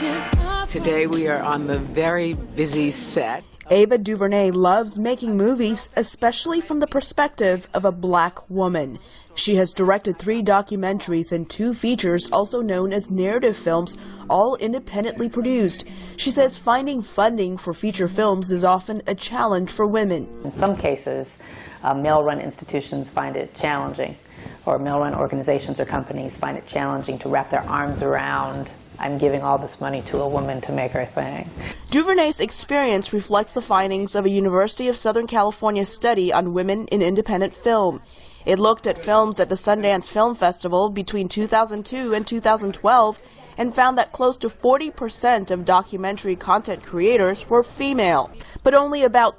Today we are on the very busy set. Ava DuVernay loves making movies, especially from the perspective of a black woman. She has directed 3 documentaries and 2 features, also known as narrative films, all independently produced. She says finding funding for feature films is often a challenge for women. In some cases, male-run institutions find it challenging, or male-run organizations or companies find it challenging to wrap their arms around, I'm giving all this money to a woman to make her thing. DuVernay's experience reflects the findings of a University of Southern California study on women in independent film. It looked at films at the Sundance Film Festival between 2002 and 2012 and found that close to 40% of documentary content creators were female. But only about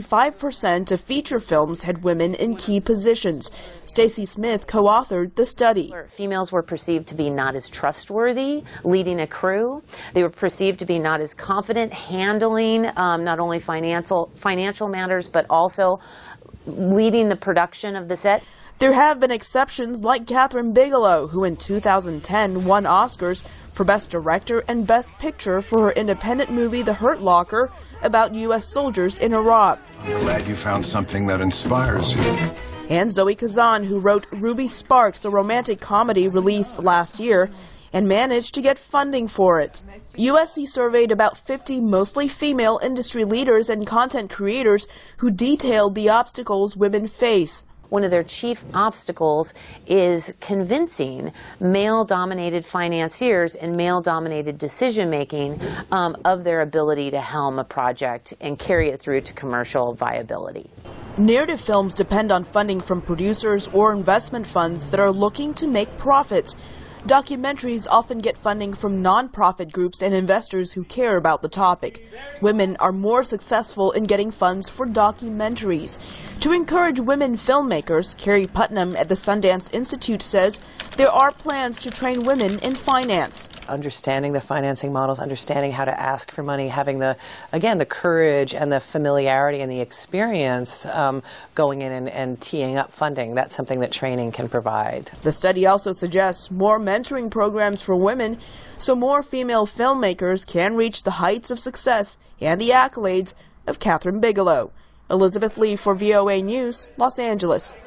25% of feature films had women in key positions. Stacy Smith co-authored the study. Females were perceived to be not as trustworthy leading a crew. They were perceived to be not as confident handling not only financial matters, but also leading the production of the set. There have been exceptions like Kathryn Bigelow, who in 2010 won Oscars for Best Director and Best Picture for her independent movie The Hurt Locker about U.S. soldiers in Iraq. I'm glad you found something that inspires you. And Zoe Kazan, who wrote Ruby Sparks, a romantic comedy released last year, and managed to get funding for it. USC surveyed about 50 mostly female industry leaders and content creators who detailed the obstacles women face. One of their chief obstacles is convincing male-dominated financiers and male-dominated decision-making of their ability to helm a project and carry it through to commercial viability. Narrative films depend on funding from producers or investment funds that are looking to make profits. Documentaries often get funding from nonprofit groups and investors who care about the topic. Women are more successful in getting funds for documentaries. To encourage women filmmakers, Carrie Putnam at the Sundance Institute says there are plans to train women in finance. Understanding the financing models, understanding how to ask for money, having the courage and the familiarity and the experience going in and teeing up funding. That's something that training can provide. The study also suggests more mentoring programs for women so more female filmmakers can reach the heights of success and the accolades of Kathryn Bigelow. Elizabeth Lee for VOA News, Los Angeles.